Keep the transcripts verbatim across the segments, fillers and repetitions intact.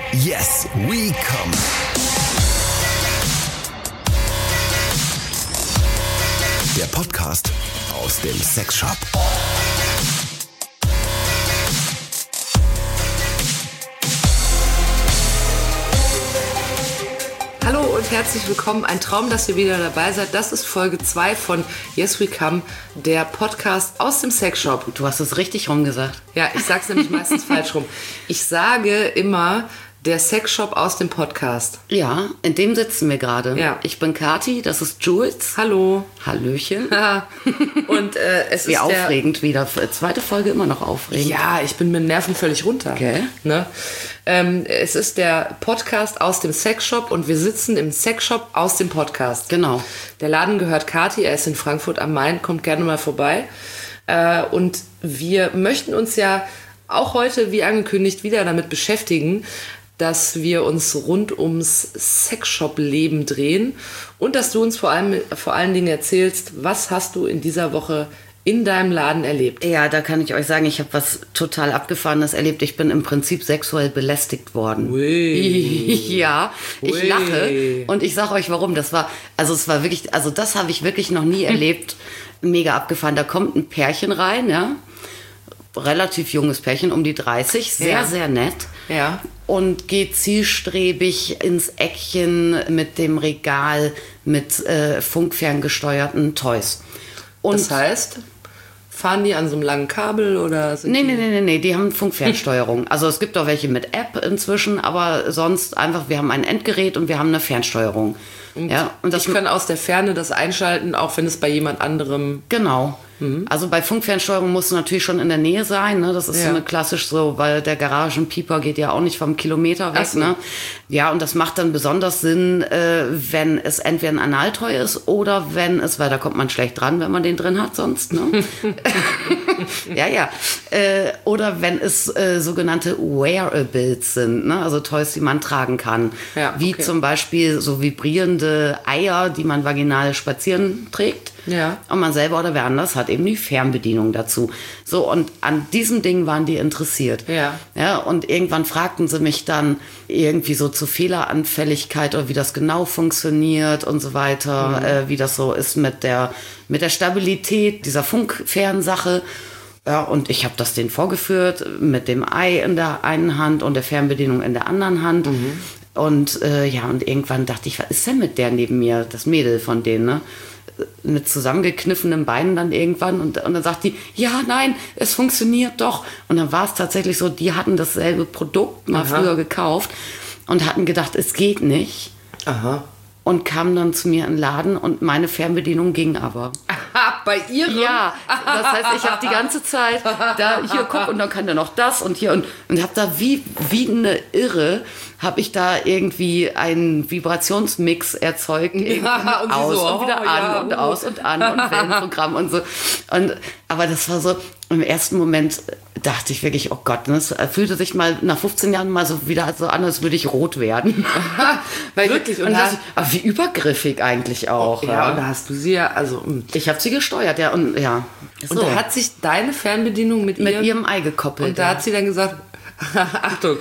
Yes, we come. Der Podcast aus dem Sexshop. Hallo und herzlich willkommen. Ein Traum, dass ihr wieder dabei seid. Das ist Folge zwei von Yes We Come, der Podcast aus dem Sexshop. Du hast es richtig rumgesagt. Ja, ich sag's nämlich meistens falsch rum. Ich sage immer der Sexshop aus dem Podcast. Ja, in dem sitzen wir gerade. Ja. Ich bin Kathi, das ist Jules. Hallo. Hallöchen. Und äh, es Wie ist aufregend wieder. Zweite Folge immer noch der, aufregend. Ja, ich bin mit den Nerven völlig runter. Okay. Ne? Ähm, es ist der Podcast aus dem Sexshop und wir sitzen im Sexshop aus dem Podcast. Genau. Der Laden gehört Kathi, er ist in Frankfurt am Main, kommt gerne mal vorbei. Äh, und wir möchten uns ja auch heute, wie angekündigt, wieder damit beschäftigen, dass wir uns rund ums Sexshop-Leben drehen und dass du uns vor allem, vor allen Dingen erzählst, was hast du in dieser Woche in deinem Laden erlebt? Ja, da kann ich euch sagen, ich habe was total Abgefahrenes erlebt. Ich bin im Prinzip sexuell belästigt worden. Ui. Ja, ich Ui. lache und ich sage euch warum. Das war, also es war wirklich, also das habe ich wirklich noch nie erlebt. Mega abgefahren. Da kommt ein Pärchen rein, ja. Relativ junges Pärchen, um die dreißig, sehr, Ja. sehr nett. Ja. Und geht zielstrebig ins Eckchen mit dem Regal mit äh, funkferngesteuerten Toys. Und Das heißt, fahren die an so einem langen Kabel oder sind Nee, die nee, nee, nee, nee, die haben Funkfernsteuerung. Also es gibt auch welche mit App inzwischen, aber sonst einfach, wir haben ein Endgerät und wir haben eine Fernsteuerung. Und ja, und das ich kann aus der Ferne das einschalten, auch wenn es bei jemand anderem... Genau. Also bei Funkfernsteuerung muss natürlich schon in der Nähe sein, ne? Das ist Ja. so eine klassisch so, weil der Garagenpieper geht ja auch nicht vom Kilometer weg, Ach so. ne? Ja, und das macht dann besonders Sinn, äh, wenn es entweder ein Analtoy ist oder wenn es, weil da kommt man schlecht dran, wenn man den drin hat sonst, ne? ja, ja. Äh, oder wenn es äh, sogenannte Wearables sind, ne? Also Toys, die man tragen kann. Ja, Wie okay. zum Beispiel so vibrierende Eier, die man vaginal spazieren trägt. Ja. Und man selber oder wer anders hat eben die Fernbedienung dazu. So, und an diesem Ding waren die interessiert. Ja. Ja, und irgendwann fragten sie mich dann irgendwie so zur Fehleranfälligkeit oder wie das genau funktioniert und so weiter, Mhm. äh, wie das so ist mit der, mit der Stabilität dieser Funkfernsache. Ja, und ich habe das denen vorgeführt mit dem Ei in der einen Hand und der Fernbedienung in der anderen Hand. Mhm. Und äh, ja, und irgendwann dachte ich, was ist denn mit der neben mir, das Mädel von denen, ne? Mit zusammengekniffenen Beinen dann irgendwann und, und dann sagt die, ja, nein, es funktioniert doch. Und dann war es tatsächlich so, die hatten dasselbe Produkt mal Aha. früher gekauft und hatten gedacht, es geht nicht. Aha. Und kamen dann zu mir in den Laden und meine Fernbedienung ging aber. Bei ihrem? Ja, das heißt, ich habe die ganze Zeit da, hier, guck, und dann kann der noch das und hier und, und habe da wie, wie eine Irre, habe ich da irgendwie einen Vibrationsmix erzeugt. irgendwie Ja, und sie aus so, und wieder oh, an ja, und uh. aus und an und Wellenprogramm und so. Und, aber das war so, im ersten Moment dachte ich wirklich, oh Gott, ne, es fühlte sich mal nach fünfzehn Jahren mal so wieder so an, als würde ich rot werden. Weil Wirklich? Und Und dachte da- ich, aber wie übergriffig eigentlich auch. Ja, und da hast du sie ja, also... mm. Ich habe sie gesteuert, ja, und ja. Und da hat sich deine Fernbedienung mit, mit ihr... ihrem Ei gekoppelt. Und da ja. hat sie dann gesagt, Achtung.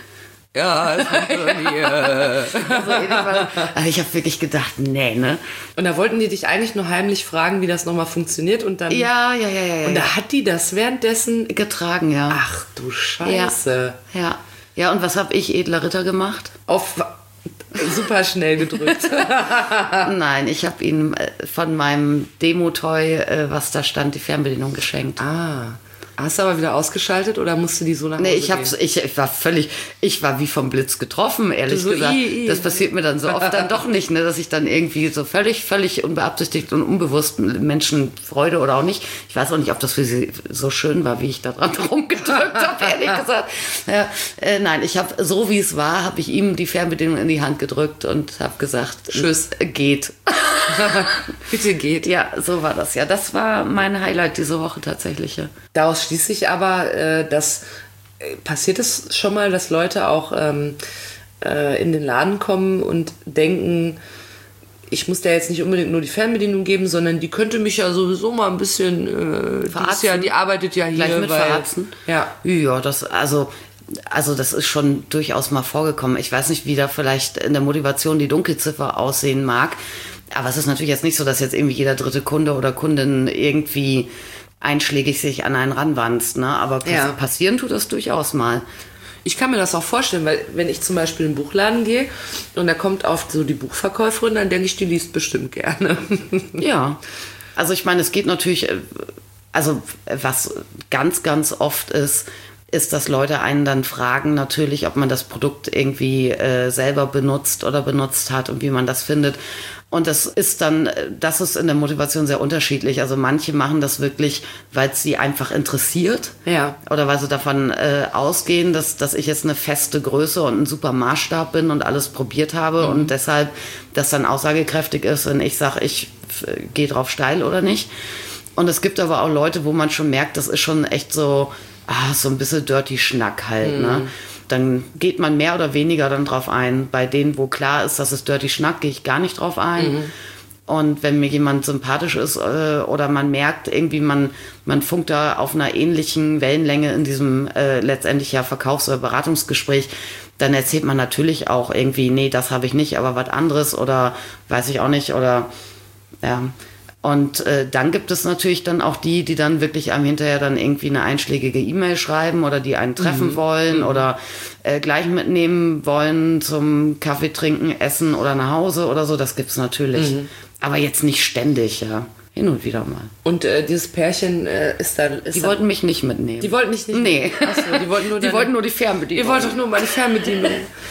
Ja, es funktioniert. Also irgendwann- also ich habe wirklich gedacht, nee, ne? Und da wollten die dich eigentlich nur heimlich fragen, wie das nochmal funktioniert und dann... Ja, ja, ja, ja. ja. Und da hat die das währenddessen... getragen, ja. Ach du Scheiße. Ja, ja. Ja, und was habe ich, edler Ritter, gemacht? Auf super schnell gedrückt. Nein, ich habe ihm äh, von meinem Demo-Toy, äh, was da stand, die Fernbedienung geschenkt. Ah. Hast du aber wieder ausgeschaltet oder musst du die so nach Hause Nee, ich, gehen? hab's, ich, ich war völlig, ich war wie vom Blitz getroffen, ehrlich Du so, gesagt. i, i. Das passiert mir dann so oft dann doch nicht, ne, dass ich dann irgendwie so völlig, völlig unbeabsichtigt und unbewusst Menschen Freude oder auch nicht. Ich weiß auch nicht, ob das für sie so schön war, wie ich da dran rumgedrückt habe, ehrlich gesagt. Ja, äh, nein, ich habe, so wie es war, habe ich ihm die Fernbedienung in die Hand gedrückt und habe gesagt, Tschüss. äh, geht. Bitte geht. Ja, so war das ja. Das war mein Highlight diese Woche tatsächlich. Ja. Daraus schließt sich aber, äh, dass äh, passiert es schon mal, dass Leute auch ähm, äh, in den Laden kommen und denken, ich muss der jetzt nicht unbedingt nur die Fernbedienung geben, sondern die könnte mich ja sowieso mal ein bisschen, äh, die, ist ja, die arbeitet ja hier. Gleich mit weil, verarzen? Ja. Ja, das, also Also das ist schon durchaus mal vorgekommen. Ich weiß nicht, wie da vielleicht in der Motivation die Dunkelziffer aussehen mag. Aber es ist natürlich jetzt nicht so, dass jetzt irgendwie jeder dritte Kunde oder Kundin irgendwie einschlägig sich an einen ranwanzt. Ne? Aber pass- Ja. passieren tut das durchaus mal. Ich kann mir das auch vorstellen, weil wenn ich zum Beispiel in den Buchladen gehe und da kommt oft so die Buchverkäuferin, dann denke ich, die liest bestimmt gerne. Ja, also ich meine, es geht natürlich, äh, also was ganz, ganz oft ist, ist, dass Leute einen dann fragen natürlich, ob man das Produkt irgendwie äh, selber benutzt oder benutzt hat und wie man das findet. Und das ist dann, äh, das ist in der Motivation sehr unterschiedlich. Also manche machen das wirklich, weil es sie einfach interessiert. Ja. Oder weil sie davon äh, ausgehen, dass, dass ich jetzt eine feste Größe und ein super Maßstab bin und alles probiert habe und deshalb das dann aussagekräftig ist, wenn ich sage, ich äh, gehe drauf steil oder nicht. Und es gibt aber auch Leute, wo man schon merkt, das ist schon echt so, ah, so ein bisschen dirty Schnack halt, ne? Dann geht man mehr oder weniger dann drauf ein. Bei denen, wo klar ist, dass es dirty Schnack, gehe ich gar nicht drauf ein. Mhm. Und wenn mir jemand sympathisch ist äh, oder man merkt irgendwie, man, man funkt da auf einer ähnlichen Wellenlänge in diesem äh, letztendlich ja Verkaufs- oder Beratungsgespräch, dann erzählt man natürlich auch irgendwie, nee, das habe ich nicht, aber was anderes oder weiß ich auch nicht oder ja. Und äh, dann gibt es natürlich dann auch die, die dann wirklich einem hinterher dann irgendwie eine einschlägige E-Mail schreiben oder die einen treffen mhm. wollen mhm. oder äh, gleich mitnehmen wollen zum Kaffee trinken, essen oder nach Hause oder so. Das gibt's natürlich. Mhm. Aber jetzt nicht ständig, ja. Hin und wieder mal. Und äh, dieses Pärchen äh, ist da... Ist die da, wollten mich nicht mitnehmen. Die wollten mich nicht Nee. mitnehmen? Achso, die wollten nur, die deine, wollten nur die Fernbedienung. Ihr wollt doch nur meine Fernbedienung.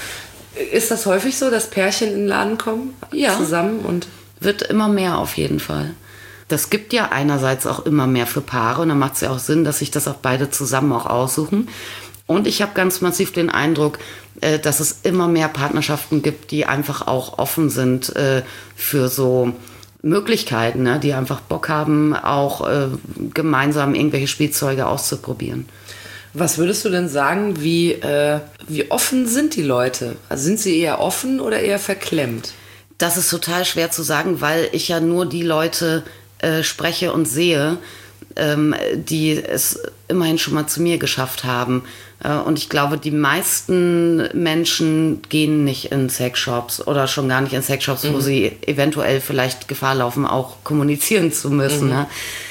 Ist das häufig so, dass Pärchen in den Laden kommen? Ja. Zusammen und... Wird immer mehr auf jeden Fall. Das gibt ja einerseits auch immer mehr für Paare und dann macht es ja auch Sinn, dass sich das auch beide zusammen auch aussuchen. Und ich habe ganz massiv den Eindruck, äh, dass es immer mehr Partnerschaften gibt, die einfach auch offen sind äh, für so Möglichkeiten, ne? Die einfach Bock haben, auch äh, gemeinsam irgendwelche Spielzeuge auszuprobieren. Was würdest du denn sagen, wie, äh, wie offen sind die Leute? Also sind sie eher offen oder eher verklemmt? Das ist total schwer zu sagen, weil ich ja nur die Leute äh, spreche und sehe, ähm, die es immerhin schon mal zu mir geschafft haben. Äh, und ich glaube, die meisten Menschen gehen nicht in Sexshops oder schon gar nicht in Sexshops, mhm. wo sie eventuell vielleicht Gefahr laufen, auch kommunizieren zu müssen. Mhm. Ne?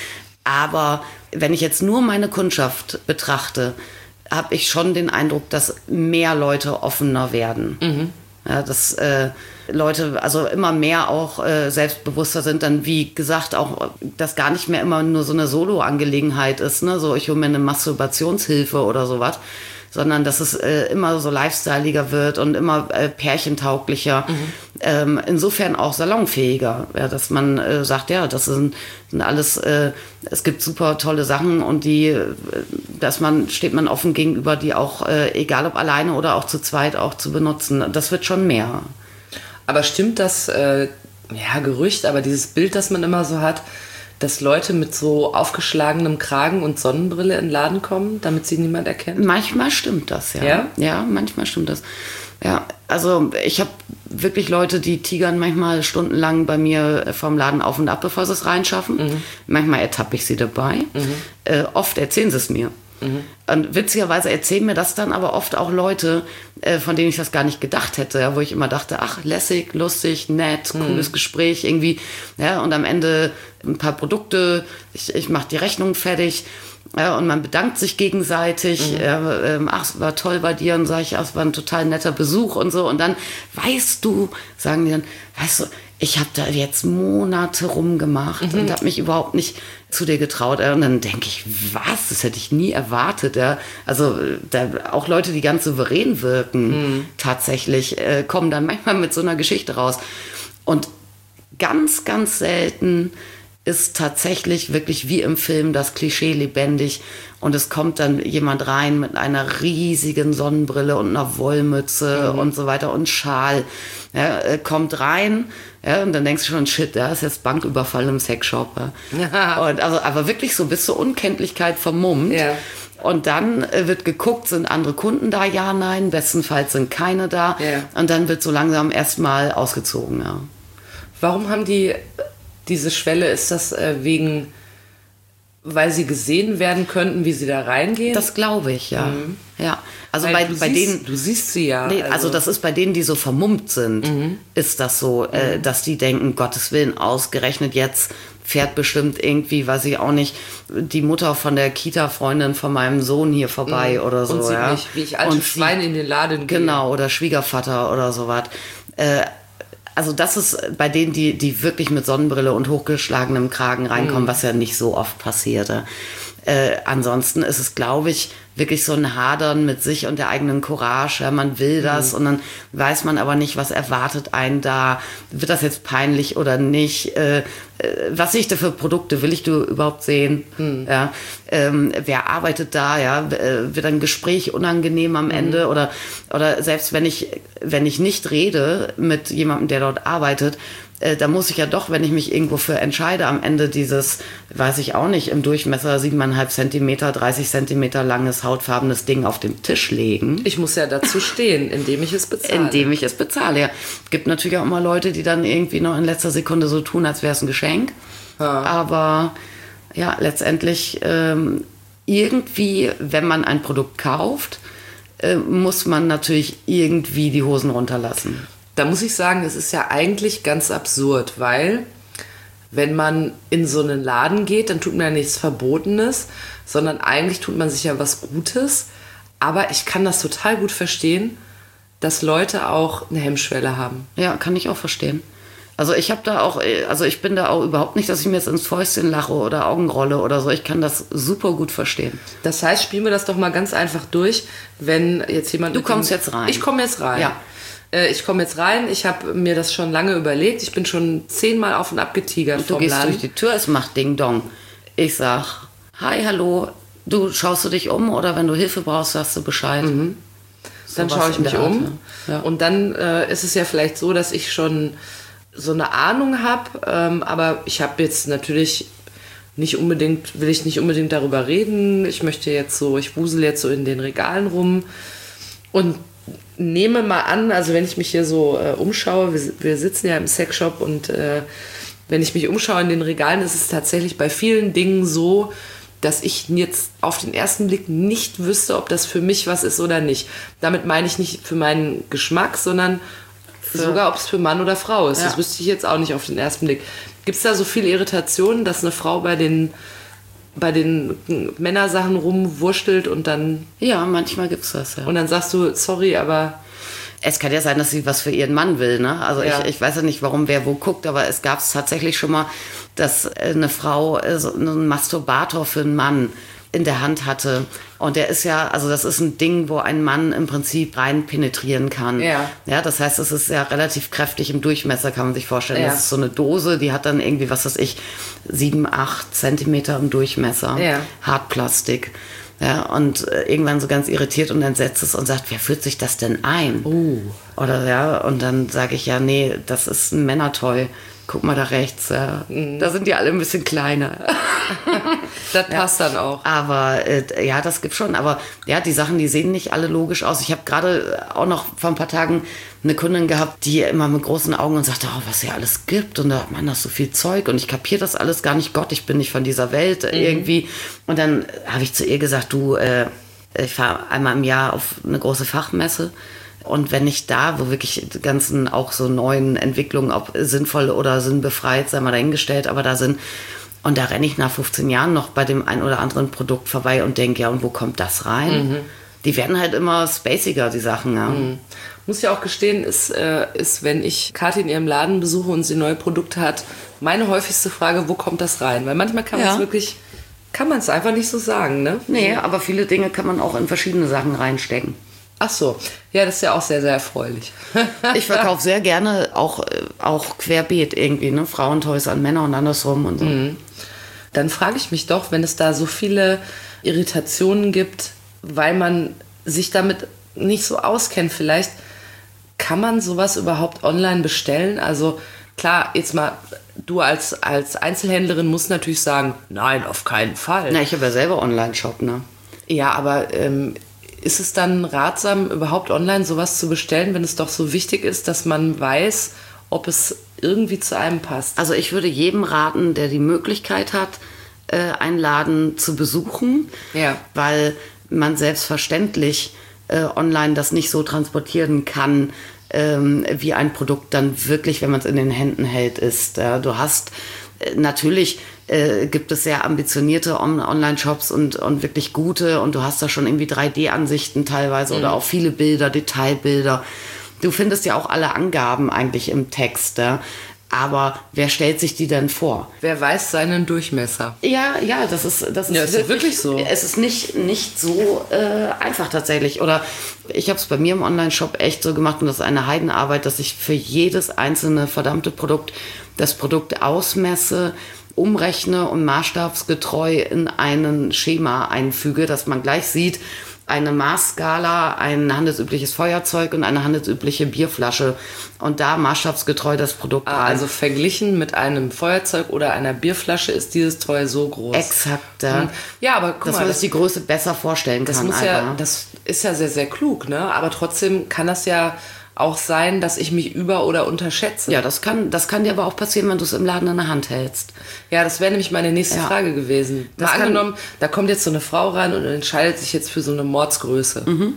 Aber wenn ich jetzt nur meine Kundschaft betrachte, habe ich schon den Eindruck, dass mehr Leute offener werden. Mhm. Ja, dass äh, Leute also immer mehr auch äh, selbstbewusster sind, dann wie gesagt auch, dass gar nicht mehr immer nur so eine Solo-Angelegenheit ist, ne? So ich hole mir eine Masturbationshilfe oder sowas, sondern dass es äh, immer so lifestyleiger wird und immer äh, pärchentauglicher, mhm. ähm, insofern auch salonfähiger, ja, dass man äh, sagt, ja, das sind, sind alles, äh, es gibt super tolle Sachen und die, äh, dass man, steht man offen gegenüber, die auch, äh, egal ob alleine oder auch zu zweit auch zu benutzen, das wird schon mehr. Aber stimmt das, äh, ja, Gerücht, aber dieses Bild, das man immer so hat, dass Leute mit so aufgeschlagenem Kragen und Sonnenbrille in den Laden kommen, damit sie niemand erkennt? Manchmal stimmt das, ja. Ja? Ja, manchmal stimmt das. Ja, also ich habe wirklich Leute, die tigern manchmal stundenlang bei mir vom Laden auf und ab, bevor sie es reinschaffen. Mhm. Manchmal ertappe ich sie dabei. Mhm. Äh, oft erzählen sie es mir. Mhm. Und witzigerweise erzählen mir das dann aber oft auch Leute, äh, von denen ich das gar nicht gedacht hätte, ja, wo ich immer dachte, ach, lässig, lustig, nett, mhm. cooles Gespräch irgendwie, ja, und am Ende ein paar Produkte, ich, ich mache die Rechnung fertig, ja, und man bedankt sich gegenseitig, mhm. ja, ähm, ach, es war toll bei dir, und sage ich, ach, es war ein total netter Besuch und so, und dann, weißt du, sagen die dann, weißt du, ich habe da jetzt Monate rumgemacht mhm. und habe mich überhaupt nicht zu dir getraut. Und dann denke ich, was? Das hätte ich nie erwartet. Ja. Also da, auch Leute, die ganz souverän wirken, mhm. tatsächlich, äh, kommen dann manchmal mit so einer Geschichte raus. Und ganz, ganz selten ist tatsächlich wirklich wie im Film das Klischee lebendig. Und es kommt dann jemand rein mit einer riesigen Sonnenbrille und einer Wollmütze mhm. und so weiter und Schal. Ja, äh, kommt rein, ja, und dann denkst du schon, shit, da ist jetzt Banküberfall im Sexshop. Ja. Und also, aber wirklich so bis zur Unkenntlichkeit vermummt. Ja. Und dann äh, wird geguckt, sind andere Kunden da? Ja, nein. Bestenfalls sind keine da. Ja. Und dann wird so langsam erstmal ausgezogen. Ja. Warum haben die diese Schwelle? Ist das äh, wegen, weil sie gesehen werden könnten, wie sie da reingehen? Das glaube ich, ja. Mhm. Ja, also Weil bei, du bei siehst, denen... Du siehst sie ja. Nee, also, also das ist bei denen, die so vermummt sind, mhm. ist das so, mhm. äh, dass die denken, Gottes Willen, ausgerechnet jetzt fährt bestimmt irgendwie, weiß ich auch nicht, die Mutter von der Kita-Freundin von meinem Sohn hier vorbei mhm. oder so. Und sieht ja. nicht, wie ich alte und Schwein sie, in den Laden gehe. Genau, oder Schwiegervater oder sowas. Äh, Also das ist bei denen, die, die wirklich mit Sonnenbrille und hochgeschlagenem Kragen reinkommen, mhm. was ja nicht so oft passierte. Äh, ansonsten ist es, glaube ich, wirklich so ein Hadern mit sich und der eigenen Courage. Ja, man will das mhm. und dann weiß man aber nicht, was erwartet einen da. Wird das jetzt peinlich oder nicht? Äh, äh, was sehe ich da für Produkte? Will ich du überhaupt sehen? Mhm. Ja, ähm, wer arbeitet da? Ja, äh, wird ein Gespräch unangenehm am mhm. Ende? Oder, oder selbst wenn ich, wenn ich nicht rede mit jemandem, der dort arbeitet, da muss ich ja doch, wenn ich mich irgendwo für entscheide, am Ende dieses, weiß ich auch nicht, im Durchmesser siebeneinhalb Zentimeter, dreißig Zentimeter langes, hautfarbenes Ding auf den Tisch legen. Ich muss ja dazu stehen, indem ich es bezahle. Indem ich es bezahle, ja. Gibt natürlich auch immer Leute, die dann irgendwie noch in letzter Sekunde so tun, als wäre es ein Geschenk. Ja. Aber ja, letztendlich ähm, irgendwie, wenn man ein Produkt kauft, äh, muss man natürlich irgendwie die Hosen runterlassen. Da muss ich sagen, es ist ja eigentlich ganz absurd, weil wenn man in so einen Laden geht, dann tut man ja nichts Verbotenes, sondern eigentlich tut man sich ja was Gutes. Aber ich kann das total gut verstehen, dass Leute auch eine Hemmschwelle haben. Ja, kann ich auch verstehen. Also ich habe da auch, also ich bin da auch überhaupt nicht, dass ich mir jetzt ins Fäustchen lache oder Augenrolle oder so. Ich kann das super gut verstehen. Das heißt, spielen wir das doch mal ganz einfach durch, wenn jetzt jemand... Du kommst dem, jetzt rein. Ich komme jetzt rein. Ja. Ich komme jetzt rein, ich habe mir das schon lange überlegt. Ich bin schon zehnmal auf und ab getigert vom Laden. Du gehst durch die Tür, es macht Ding Dong. Ich sag, hi, hallo, du schaust du dich um oder wenn du Hilfe brauchst, sagst du Bescheid. Mhm. Dann so schaue ich mich um. Ja. Und dann äh, ist es ja vielleicht so, dass ich schon so eine Ahnung habe, ähm, aber ich habe jetzt natürlich nicht unbedingt, will ich nicht unbedingt darüber reden. Ich möchte jetzt so, ich wusel jetzt so in den Regalen rum und nehme mal an, also wenn ich mich hier so äh, umschaue, wir, wir sitzen ja im Sexshop und äh, wenn ich mich umschaue in den Regalen, ist es tatsächlich bei vielen Dingen so, dass ich jetzt auf den ersten Blick nicht wüsste, ob das für mich was ist oder nicht. Damit meine ich nicht für meinen Geschmack, sondern für sogar, ob es für Mann oder Frau ist. Ja. Das wüsste ich jetzt auch nicht auf den ersten Blick. Gibt es da so viele Irritationen, dass eine Frau bei den bei den Männersachen rumwurschtelt und dann... Ja, manchmal gibt's das, ja. Und dann sagst du, sorry, aber... Es kann ja sein, dass sie was für ihren Mann will, ne? Also ja. ich, ich weiß ja nicht, warum wer wo guckt, aber es gab es tatsächlich schon mal, dass eine Frau so einen Masturbator für einen Mann in der Hand hatte. Und der ist ja, also das ist ein Ding, wo ein Mann im Prinzip rein penetrieren kann. Ja. Ja, das heißt, es ist ja relativ kräftig im Durchmesser, kann man sich vorstellen. Ja. Das ist so eine Dose, die hat dann irgendwie, was weiß ich, sieben, acht Zentimeter im Durchmesser. Ja. Hartplastik. Ja, und äh, irgendwann so ganz irritiert und entsetzt ist und sagt, wer führt sich das denn ein? Uh. Oder ja, und dann sage ich, ja, nee, das ist ein Männertoy. Guck mal da rechts, ja. Mhm. Da sind die alle ein bisschen kleiner. Das passt ja dann auch. Aber äh, ja, das gibt schon. Aber ja, die Sachen, die sehen nicht alle logisch aus. Ich habe gerade auch noch vor ein paar Tagen eine Kundin gehabt, die immer mit großen Augen und sagte, oh, was hier alles gibt. Und da, Mann, das ist so viel Zeug. Und ich kapiere das alles gar nicht. Gott, ich bin nicht von dieser Welt mhm. irgendwie. Und dann habe ich zu ihr gesagt, du, äh, ich fahre einmal im Jahr auf eine große Fachmesse. Und wenn ich da, wo wirklich die ganzen auch so neuen Entwicklungen, ob sinnvoll oder sinnbefreit, sei mal dahingestellt, aber da sind, und da renne ich nach fünfzehn Jahren noch bei dem ein oder anderen Produkt vorbei und denke, ja, und wo kommt das rein? Mhm. Die werden halt immer spaciger, die Sachen, ja. Mhm. Muss ja auch gestehen, ist, äh, ist, wenn ich Kathi in ihrem Laden besuche und sie neue Produkte hat, meine häufigste Frage, wo kommt das rein? Weil manchmal kann man es ja. wirklich, kann man es einfach nicht so sagen, ne? Nee, aber viele Dinge kann man auch in verschiedene Sachen reinstecken. Ach so, ja, das ist ja auch sehr, sehr erfreulich. Ich verkaufe sehr gerne auch, auch querbeet irgendwie, ne? Frauentoys an Männer und andersrum und so. Mhm. Dann frage ich mich doch, wenn es da so viele Irritationen gibt, weil man sich damit nicht so auskennt, vielleicht kann man sowas überhaupt online bestellen? Also klar, jetzt mal, du als, als Einzelhändlerin musst natürlich sagen, nein, auf keinen Fall. Na, ich habe ja selber Online-Shop, ne? Ja, aber... Ähm, ist es dann ratsam, überhaupt online sowas zu bestellen, wenn es doch so wichtig ist, dass man weiß, ob es irgendwie zu einem passt? Also ich würde jedem raten, der die Möglichkeit hat, einen Laden zu besuchen, ja. weil man selbstverständlich äh, online das nicht so transportieren kann, ähm, wie ein Produkt dann wirklich, wenn man es in den Händen hält, ist. Ja, du hast äh, natürlich äh, gibt es sehr ambitionierte On- Online-Shops und, und wirklich gute, und du hast da schon irgendwie drei D-Ansichten teilweise, mhm, oder auch viele Bilder, Detailbilder. Du findest ja auch alle Angaben eigentlich im Text, ja? Aber wer stellt sich die denn vor? Wer weiß seinen Durchmesser? Ja, ja, das ist, das ist, ja, ist wirklich, wirklich so. Es ist nicht, nicht so äh, einfach tatsächlich. Oder ich habe es bei mir im Online-Shop echt so gemacht, und das ist eine Heidenarbeit, dass ich für jedes einzelne verdammte Produkt das Produkt ausmesse, umrechne und maßstabsgetreu in ein Schema einfüge, dass man gleich sieht, eine Maßskala, ein handelsübliches Feuerzeug und eine handelsübliche Bierflasche, und da maßstabsgetreu das Produkt ah, rein. Also verglichen mit einem Feuerzeug oder einer Bierflasche ist dieses Teil so groß. Exakt, ja. Ja, aber guck dass mal, man das, sich die Größe besser vorstellen das kann. muss ja, das ist ja sehr, sehr klug, ne? Aber trotzdem kann das ja auch sein, dass ich mich über- oder unterschätze. Ja, das kann, das kann dir aber auch passieren, wenn du es im Laden in der Hand hältst. Ja, das wäre nämlich meine nächste ja. Frage gewesen. Mal Das angenommen, da kommt jetzt so eine Frau rein und entscheidet sich jetzt für so eine Mordsgröße. Mhm.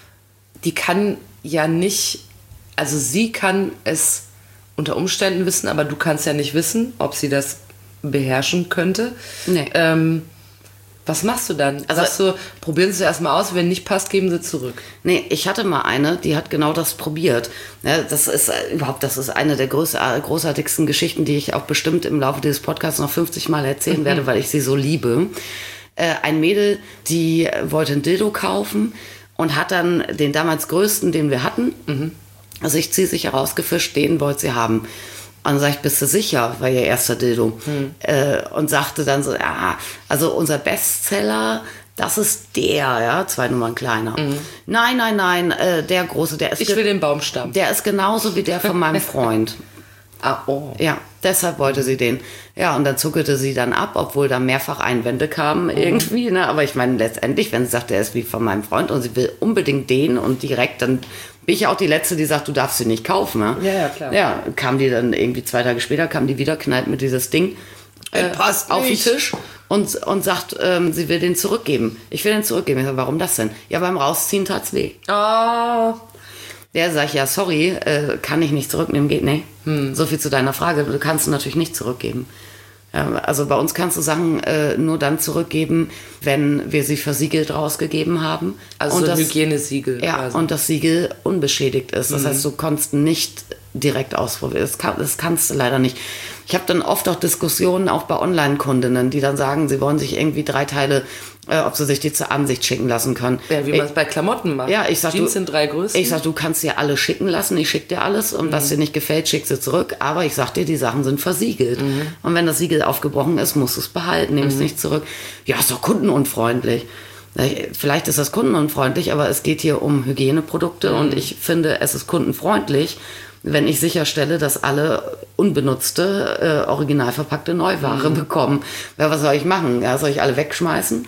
Die kann ja nicht, also sie kann es unter Umständen wissen, aber du kannst ja nicht wissen, ob sie das beherrschen könnte. Nee. Ähm, Was machst du dann? Also, Sagst du, probieren Sie es erstmal aus, wenn nicht passt, geben Sie zurück. Nee, ich hatte mal eine, die hat genau das probiert. Ja, das ist äh, überhaupt, das ist eine der groß, äh, großartigsten Geschichten, die ich auch bestimmt im Laufe dieses Podcasts noch fünfzig Mal erzählen mhm. werde, weil ich sie so liebe. Äh, ein Mädel, die wollte ein Dildo kaufen und hat dann den damals größten, den wir hatten, mhm. also ich ziehe sich herausgefischt, den wollte sie haben. Und dann sag ich, bist du sicher, war ihr erster Dildo. Hm. Äh, und sagte dann so, ja, also unser Bestseller, das ist der, ja, zwei Nummern kleiner. Mhm. Nein, nein, nein, äh, der große, der ist... Ich will den Baumstamm. Der ist genauso wie der von meinem Freund. Ah, oh. Ja, deshalb wollte sie den. Ja, und dann zuckelte sie dann ab, obwohl da mehrfach Einwände kamen irgendwie. Ne? Aber ich meine, letztendlich, wenn sie sagt, der ist wie von meinem Freund und sie will unbedingt den und direkt, dann bin ich auch die Letzte, die sagt, du darfst sie nicht kaufen. Ne? Ja, ja, klar. Ja, kam die dann irgendwie zwei Tage später, kam die wieder, knallt mit dieses Ding äh, passt auf den nicht. Tisch und, und sagt, ähm, sie will den zurückgeben. Ich will den zurückgeben. Ich sag, warum das denn? Ja, beim Rausziehen tat's weh. Oh. Der sagt, ja, sorry, äh, kann ich nicht zurücknehmen, geht nicht. Hm. So viel zu deiner Frage, du kannst natürlich nicht zurückgeben. Ja, also bei uns kannst du Sachen äh, nur dann zurückgeben, wenn wir sie versiegelt rausgegeben haben. Also und so ein das, Hygienesiegel. Ja, quasi. Und das Siegel unbeschädigt ist. Das Mhm. heißt, du konntest nicht direkt ausprobieren. Das, kann, das kannst du leider nicht. Ich habe dann oft auch Diskussionen, auch bei Online-Kundinnen, die dann sagen, sie wollen sich irgendwie drei Teile, äh, ob sie sich die zur Ansicht schicken lassen können. Ja, wie ich, man es bei Klamotten macht. Ja, ich sag, Jeans du, sind drei Größen. Ich sag, du kannst dir alle schicken lassen, ich schick dir alles und mhm. was dir nicht gefällt, schick sie zurück. Aber ich sag dir, die Sachen sind versiegelt. Mhm. Und wenn das Siegel aufgebrochen ist, musst du es behalten, nimm es mhm. nicht zurück. Ja, ist doch kundenunfreundlich. Vielleicht ist das kundenunfreundlich, aber es geht hier um Hygieneprodukte mhm. und ich finde, es ist kundenfreundlich, wenn ich sicherstelle, dass alle unbenutzte, äh, original verpackte Neuware mhm. bekommen. Ja, was soll ich machen? Ja, soll ich alle wegschmeißen?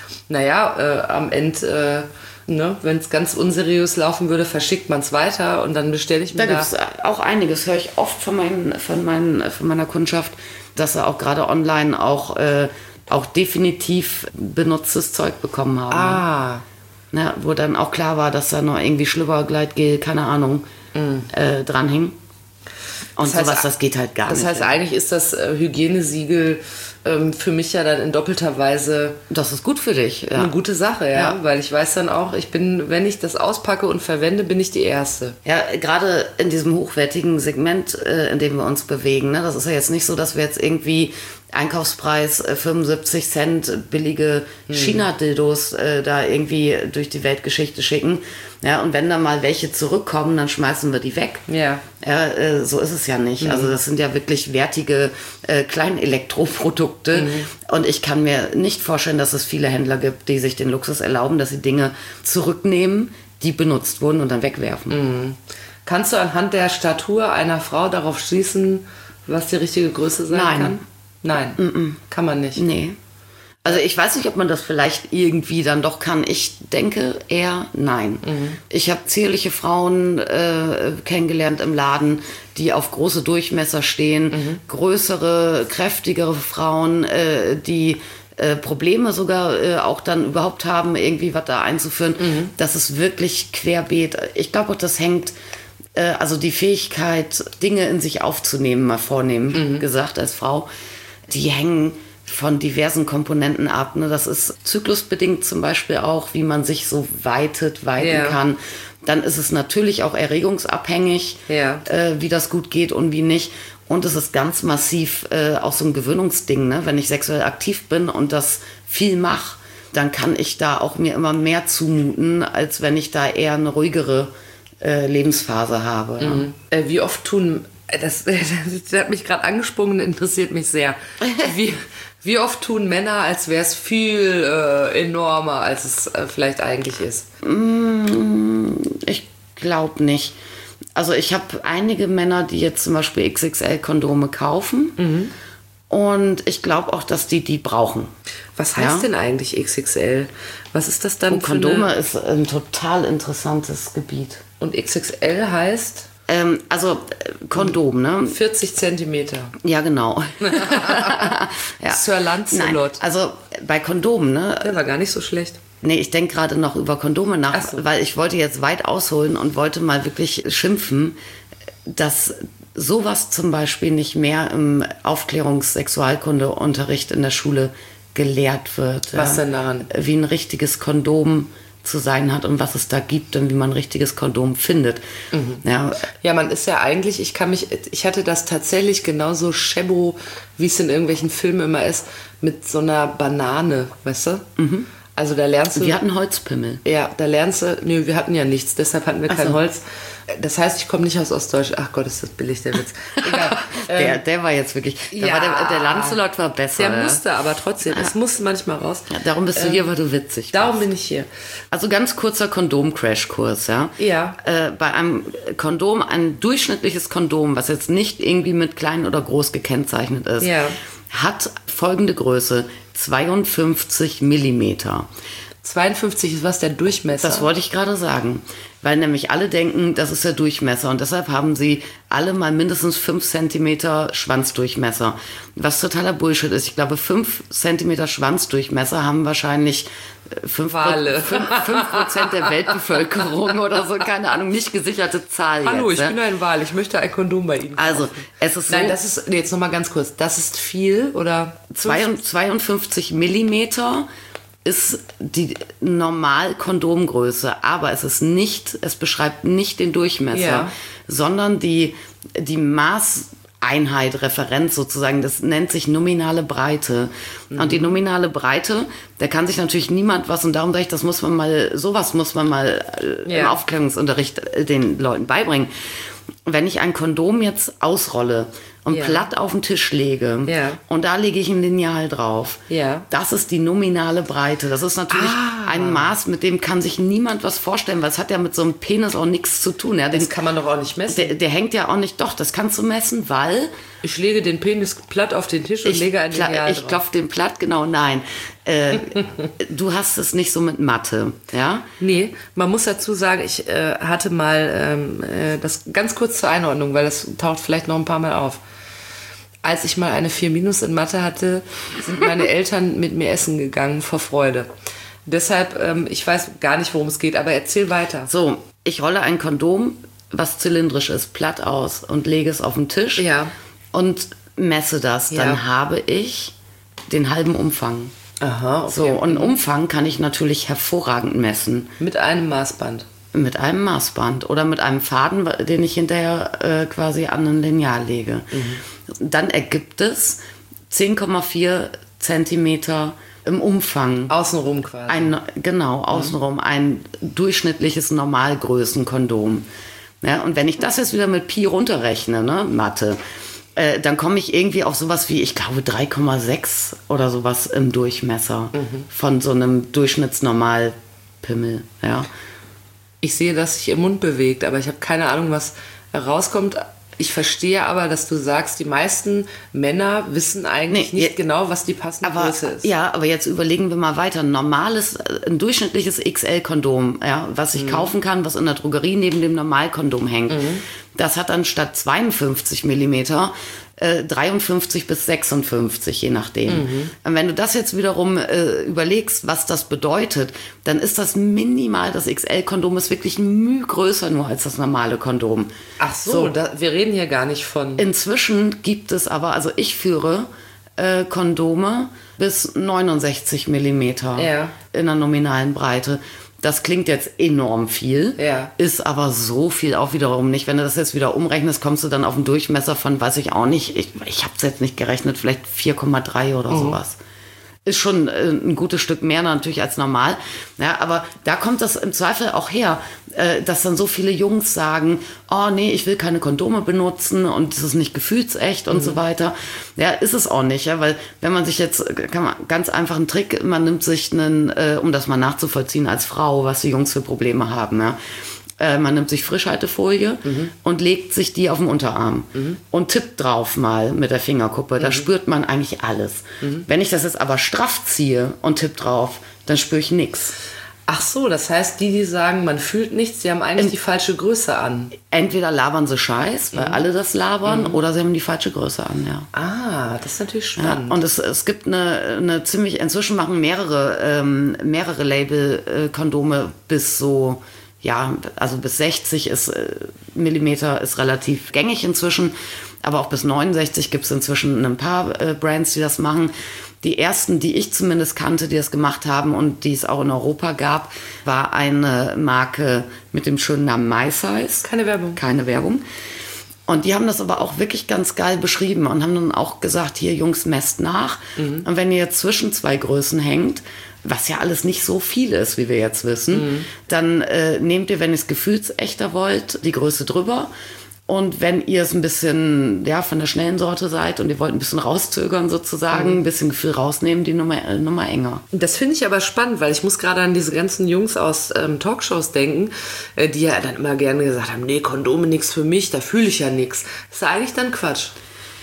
Naja, äh, am Ende, äh, ne, wenn es ganz unseriös laufen würde, verschickt man es weiter und dann bestelle ich mir da. Da da... gibt es auch einiges, höre ich oft von, meinen, von, meinen, von meiner Kundschaft, dass sie auch gerade online auch, äh, auch definitiv benutztes Zeug bekommen haben. Ah. Ja, wo dann auch klar war, dass da noch irgendwie Schlüpper-Gleitgel, keine Ahnung, mm. äh, dran hing. Und das heißt, sowas, das geht halt gar das nicht. Das heißt, eigentlich ist das äh, Hygienesiegel ähm, für mich ja dann in doppelter Weise... Das ist gut für dich. Ja. Eine gute Sache, ja, ja. Weil ich weiß dann auch, ich bin, wenn ich das auspacke und verwende, bin ich die Erste. Ja, gerade in diesem hochwertigen Segment, äh, in dem wir uns bewegen, ne, das ist ja jetzt nicht so, dass wir jetzt irgendwie Einkaufspreis äh, fünfundsiebzig Cent billige hm. China-Dildos äh, da irgendwie durch die Weltgeschichte schicken. Ja, und wenn da mal welche zurückkommen, dann schmeißen wir die weg. Ja. Ja, äh, so ist es ja nicht. Mhm. Also das sind ja wirklich wertige äh, Kleinelektroprodukte. Mhm. Und ich kann mir nicht vorstellen, dass es viele Händler gibt, die sich den Luxus erlauben, dass sie Dinge zurücknehmen, die benutzt wurden und dann wegwerfen. Mhm. Kannst du anhand der Statur einer Frau darauf schließen, was die richtige Größe sein Nein. kann? Nein, Mhm. kann man nicht. Nee. Also ich weiß nicht, ob man das vielleicht irgendwie dann doch kann. Ich denke eher nein. Mhm. Ich habe zierliche Frauen äh, kennengelernt im Laden, die auf große Durchmesser stehen. Mhm. Größere, kräftigere Frauen, äh, die äh, Probleme sogar äh, auch dann überhaupt haben, irgendwie was da einzuführen. Mhm. Das ist wirklich querbeet. Ich glaube auch, das hängt, äh, also die Fähigkeit, Dinge in sich aufzunehmen, mal vornehmen, mhm. gesagt als Frau, die hängen von diversen Komponenten ab. Ne? Das ist zyklusbedingt zum Beispiel auch, wie man sich so weitet, weiten ja. kann. Dann ist es natürlich auch erregungsabhängig, ja. äh, wie das gut geht und wie nicht. Und es ist ganz massiv äh, auch so ein Gewöhnungsding. Ne? Wenn ich sexuell aktiv bin und das viel mache, dann kann ich da auch mir immer mehr zumuten, als wenn ich da eher eine ruhigere äh, Lebensphase habe. Mhm. Ja. Äh, wie oft tun, das, das hat mich gerade angesprungen, interessiert mich sehr. Wie, wie oft tun Männer, als wäre es viel äh, enormer, als es äh, vielleicht eigentlich ist? Ich glaube nicht. Also ich habe einige Männer, die jetzt zum Beispiel X X L-Kondome kaufen. Mhm. Und ich glaube auch, dass die die brauchen. Was heißt ja? denn eigentlich X X L? Was ist das dann? Und für Kondome eine... ist ein total interessantes Gebiet. Und X X L heißt? Ähm, also Kondom, ne? vierzig Zentimeter. Ja, genau. ja. Sir Lancelot. Nein, also bei Kondomen, ne? Der war gar nicht so schlecht. Nee, ich denke gerade noch über Kondome nach, so. Weil ich wollte jetzt weit ausholen und wollte mal wirklich schimpfen, dass sowas zum Beispiel nicht mehr im Aufklärungs-Sexualkunde-Unterricht in der Schule gelehrt wird. Was ja? denn daran? Wie ein richtiges Kondom zu sein hat und was es da gibt und wie man ein richtiges Kondom findet. Mhm. Ja. ja, man ist ja eigentlich, ich kann mich, ich hatte das tatsächlich genauso Schebo, wie es in irgendwelchen Filmen immer ist, mit so einer Banane, weißt du? Mhm. Also da lernst du... Wir hatten Holzpimmel. Ja, da lernst du... Nee, wir hatten ja nichts, deshalb hatten wir kein so. Holz. Das heißt, ich komme nicht aus Ostdeutschland. Ach Gott, ist das billig, der Witz. Egal. der, der war jetzt wirklich... Da ja, war der, der Lancelot war besser. Der ja. musste aber trotzdem. Es ja. musste manchmal raus. Ja, darum bist du ähm, hier, weil du witzig Darum bist. bin ich hier. Also ganz kurzer Kondom-Crash-Kurs, ja? Ja. Äh, bei einem Kondom, ein durchschnittliches Kondom, was jetzt nicht irgendwie mit klein oder groß gekennzeichnet ist, ja. hat folgende Größe, zweiundfünfzig Millimeter. zweiundfünfzig ist was, der Durchmesser? Das wollte ich gerade sagen, weil nämlich alle denken, das ist der Durchmesser und deshalb haben sie alle mal mindestens fünf Zentimeter Schwanzdurchmesser, was totaler Bullshit ist. Ich glaube, fünf Zentimeter Schwanzdurchmesser haben wahrscheinlich fünf Prozent der Weltbevölkerung oder so, keine Ahnung, nicht gesicherte Zahl. Hallo, jetzt, ich ne? bin ein Wal, ich möchte ein Kondom bei Ihnen kaufen. Also, es ist so... Nein, das ist, nee, jetzt nochmal ganz kurz, das ist viel oder... zweiundfünfzig Millimeter ist die Normal-Kondomgröße, aber es ist nicht, es beschreibt nicht den Durchmesser, ja. sondern die, die Maßeinheit, Referenz sozusagen, das nennt sich nominale Breite. Mhm. Und die nominale Breite, da kann sich natürlich niemand was, und darum sage ich, das muss man mal, sowas muss man mal ja. im Aufklärungsunterricht den Leuten beibringen. Wenn ich ein Kondom jetzt ausrolle und ja. platt auf den Tisch lege ja. und da lege ich ein Lineal drauf, ja. das ist die nominale Breite. Das ist natürlich ah. ein Maß, mit dem kann sich niemand was vorstellen, weil es hat ja mit so einem Penis auch nichts zu tun. Ja, den, das kann man doch auch nicht messen. Der, der hängt ja auch nicht, doch, das kannst du messen, weil... Ich lege den Penis platt auf den Tisch und ich, lege ein Lineal Ich drauf. klopfe den platt, genau, nein. Äh, du hast es nicht so mit Mathe, ja? Nee, man muss dazu sagen, ich äh, hatte mal, ähm, äh, das ganz kurz zur Einordnung, weil das taucht vielleicht noch ein paar Mal auf. Als ich mal eine vier Minus in Mathe hatte, sind meine Eltern mit mir essen gegangen vor Freude. Deshalb, ähm, ich weiß gar nicht, worum es geht, aber erzähl weiter. So, ich rolle ein Kondom, was zylindrisch ist, platt aus und lege es auf den Tisch ja. und messe das. Ja. Dann habe ich den halben Umfang. Aha, okay. So, und Umfang kann ich natürlich hervorragend messen. Mit einem Maßband. Mit einem Maßband oder mit einem Faden, den ich hinterher äh, quasi an ein Lineal lege. Mhm. Dann ergibt es zehn Komma vier Zentimeter im Umfang. Außenrum quasi. Ein, genau, außenrum. Mhm. Ein durchschnittliches Normalgrößenkondom. Ja, und wenn ich das jetzt wieder mit Pi runterrechne, ne, Mathe, äh, dann komme ich irgendwie auf sowas wie, ich glaube, drei Komma sechs oder sowas im Durchmesser mhm. von so einem Durchschnittsnormalpimmel. Ja. Ich sehe, dass sich ihr Mund bewegt, aber ich habe keine Ahnung, was rauskommt. Ich verstehe aber, dass du sagst, die meisten Männer wissen eigentlich nee, nicht ja, genau, was die passende aber, Größe ist. Ja, aber jetzt überlegen wir mal weiter. Ein normales, ein durchschnittliches X L-Kondom, ja, was ich mhm. kaufen kann, was in der Drogerie neben dem Normalkondom hängt, mhm. Das hat dann statt zweiundfünfzig Millimeter äh, dreiundfünfzig bis sechsundfünfzig, je nachdem. Mhm. Und wenn du das jetzt wiederum äh, überlegst, was das bedeutet, dann ist das minimal, das X L-Kondom ist wirklich ein Mühe größer nur als das normale Kondom. Ach so, So. Da, wir reden hier gar nicht von... Inzwischen gibt es aber, also ich führe äh, Kondome bis neunundsechzig Millimeter Ja. in der nominalen Breite. Das klingt jetzt enorm viel, Ja. ist aber so viel auch wiederum nicht. Wenn du das jetzt wieder umrechnest, kommst du dann auf einen Durchmesser von, weiß ich auch nicht, ich, ich habe es jetzt nicht gerechnet, vielleicht vier Komma drei oder Mhm. sowas. Ist schon äh, ein gutes Stück mehr natürlich als normal. Ja, aber da kommt das im Zweifel auch her, äh, dass dann so viele Jungs sagen, oh nee, ich will keine Kondome benutzen und es ist nicht gefühlsecht und Mhm. so weiter. Ja, ist es auch nicht, ja, weil wenn man sich jetzt, kann man ganz einfach einen Trick, man nimmt sich einen, äh, um das mal nachzuvollziehen als Frau, was die Jungs für Probleme haben, ja. Äh, man nimmt sich Frischhaltefolie mhm. und legt sich die auf den Unterarm mhm. und tippt drauf mal mit der Fingerkuppe. Da mhm. spürt man eigentlich alles. Mhm. Wenn ich das jetzt aber straff ziehe und tipp drauf, dann spüre ich nichts. Ach so, das heißt, die, die sagen, man fühlt nichts, die haben eigentlich In- die falsche Größe an. Entweder labern sie Scheiß, weil Mhm. alle das labern, Mhm. oder sie haben die falsche Größe an, ja. Ah, das ist natürlich Ja, spannend. und es, es gibt eine, eine ziemlich, inzwischen machen mehrere, ähm, mehrere Label äh, Kondome bis so, ja, also bis sechzig ist, äh, Millimeter ist relativ gängig inzwischen, aber auch bis neunundsechzig gibt es inzwischen ein paar äh, Brands, die das machen. Die ersten, die ich zumindest kannte, die das gemacht haben und die es auch in Europa gab, war eine Marke mit dem schönen Namen MySize. Keine Werbung. Keine Werbung. Und die haben das aber auch wirklich ganz geil beschrieben und haben dann auch gesagt, hier Jungs, messt nach. Mhm. Und wenn ihr jetzt zwischen zwei Größen hängt, was ja alles nicht so viel ist, wie wir jetzt wissen, mhm. dann äh, nehmt ihr, wenn ihr es gefühlsechter wollt, die Größe drüber. Und wenn ihr es ein bisschen ja, von der schnellen Sorte seid und ihr wollt ein bisschen rauszögern sozusagen, Mhm. ein bisschen Gefühl rausnehmen, die Nummer, äh, Nummer enger. Das finde ich aber spannend, weil ich muss gerade an diese ganzen Jungs aus ähm, Talkshows denken, äh, die ja dann immer gerne gesagt haben, nee, Kondome nix für mich, da fühle ich ja nix. Das ist eigentlich dann Quatsch.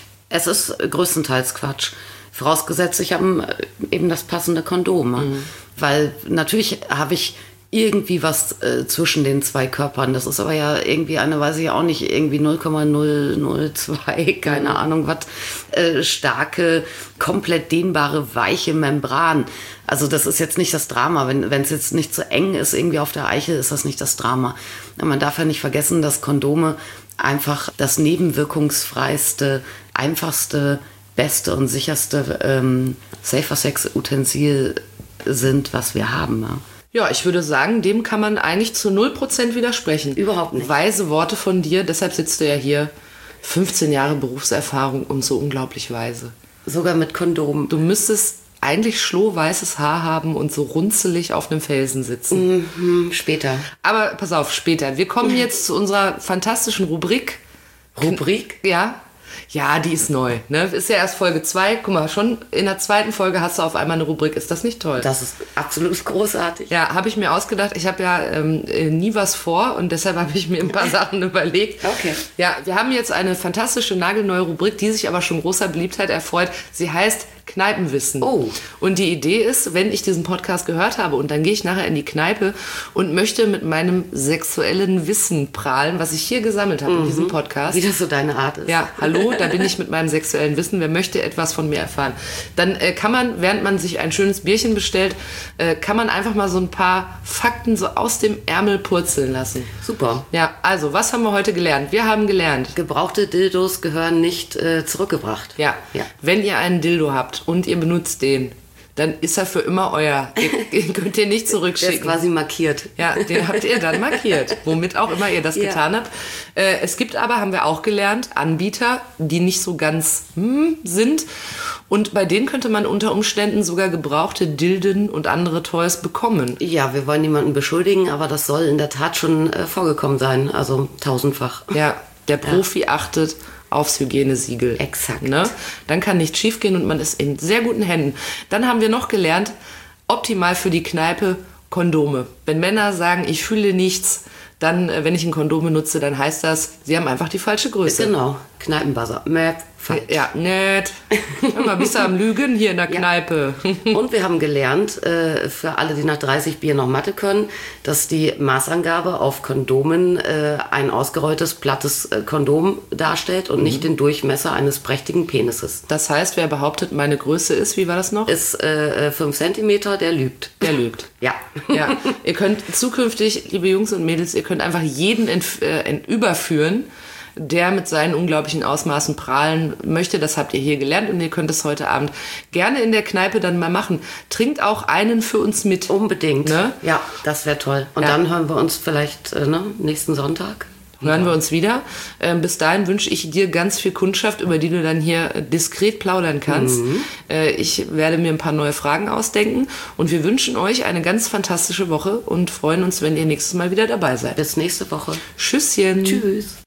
Es ist größtenteils Quatsch. Vorausgesetzt, ich habe eben das passende Kondom. Mhm. Weil natürlich habe ich irgendwie was äh, zwischen den zwei Körpern. Das ist aber ja irgendwie eine, weiß ich auch nicht, irgendwie null Komma null null zwei, keine mhm. Ahnung was, äh, starke, komplett dehnbare, weiche Membran. Also das ist jetzt nicht das Drama. Wenn es jetzt nicht zu eng ist, irgendwie auf der Eichel, ist das nicht das Drama. Ja, man darf ja nicht vergessen, dass Kondome einfach das nebenwirkungsfreiste, einfachste, beste und sicherste ähm, Safer-Sex-Utensil sind, was wir haben. Ja. Ja, ich würde sagen, dem kann man eigentlich zu null Prozent widersprechen. Überhaupt nicht. Weise Worte von dir, deshalb sitzt du ja hier. fünfzehn Jahre Berufserfahrung und so unglaublich weise. Sogar mit Kondom. Du müsstest eigentlich schlohweißes Haar haben und so runzelig auf einem Felsen sitzen. Mhm, später. Aber pass auf, später. Wir kommen jetzt zu unserer fantastischen Rubrik. Rubrik? Ja. Ja, die ist neu. Ne? Ist ja erst Folge zwei. Guck mal, schon in der zweiten Folge hast du auf einmal eine Rubrik. Ist das nicht toll? Das ist absolut großartig. Ja, habe ich mir ausgedacht. Ich habe ja ähm, nie was vor und deshalb habe ich mir ein paar Sachen überlegt. Okay. Ja, wir haben jetzt eine fantastische, nagelneue Rubrik, die sich aber schon großer Beliebtheit erfreut. Sie heißt Kneipenwissen. Oh. Und die Idee ist, wenn ich diesen Podcast gehört habe und dann gehe ich nachher in die Kneipe und möchte mit meinem sexuellen Wissen prahlen, was ich hier gesammelt habe mhm. in diesem Podcast. Wie das so deine Art ist. Ja, hallo, da bin ich mit meinem sexuellen Wissen. Wer möchte etwas von mir erfahren? Dann äh, kann man, während man sich ein schönes Bierchen bestellt, äh, kann man einfach mal so ein paar Fakten so aus dem Ärmel purzeln lassen. Super. Ja, also, was haben wir heute gelernt? Wir haben gelernt. Gebrauchte Dildos gehören nicht äh, zurückgebracht. Ja. ja, wenn ihr einen Dildo habt und ihr benutzt den, dann ist er für immer euer. Ihr, ihr könnt den nicht zurückschicken. Der ist quasi markiert. Ja, den habt ihr dann markiert, womit auch immer ihr das ja. getan habt. Äh, es gibt aber, haben wir auch gelernt, Anbieter, die nicht so ganz hm, sind. Und bei denen könnte man unter Umständen sogar gebrauchte Dilden und andere Toys bekommen. Ja, wir wollen niemanden beschuldigen, aber das soll in der Tat schon äh, vorgekommen sein. Also tausendfach. Ja, der Profi ja. achtet aufs Hygienesiegel. Exakt. Ne? Dann kann nichts schiefgehen und man ist in sehr guten Händen. Dann haben wir noch gelernt, optimal für die Kneipe Kondome. Wenn Männer sagen, ich fühle nichts, dann, wenn ich ein Kondom benutze, dann heißt das, sie haben einfach die falsche Größe. Genau, Kneipenbuzzer. Möp, falsch. Ja, nett. Hör mal, bist du am Lügen hier in der Ja. Kneipe? Und wir haben gelernt, äh, für alle, die nach dreißig Bier noch Mathe können, dass die Maßangabe auf Kondomen äh, ein ausgerolltes, plattes äh, Kondom darstellt und nicht den Durchmesser eines prächtigen Penises. Das heißt, wer behauptet, meine Größe ist, wie war das noch? Ist äh, fünf Zentimeter, der lügt. Der lügt. Ja. Ja, ihr könnt zukünftig, liebe Jungs und Mädels, ihr könnt einfach jeden ent, äh, ent, überführen, der mit seinen unglaublichen Ausmaßen prahlen möchte. Das habt ihr hier gelernt und ihr könnt es heute Abend gerne in der Kneipe dann mal machen. Trinkt auch einen für uns mit. Unbedingt. Ne? Ja, das wäre toll. Und Ja. dann hören wir uns vielleicht äh, ne, nächsten Sonntag. Hören wir uns wieder. Ähm, bis dahin wünsche ich dir ganz viel Kundschaft, über die du dann hier äh, diskret plaudern kannst. Mhm. Äh, ich werde mir ein paar neue Fragen ausdenken und wir wünschen euch eine ganz fantastische Woche und freuen uns, wenn ihr nächstes Mal wieder dabei seid. Bis nächste Woche. Tschüsschen. Tschüss.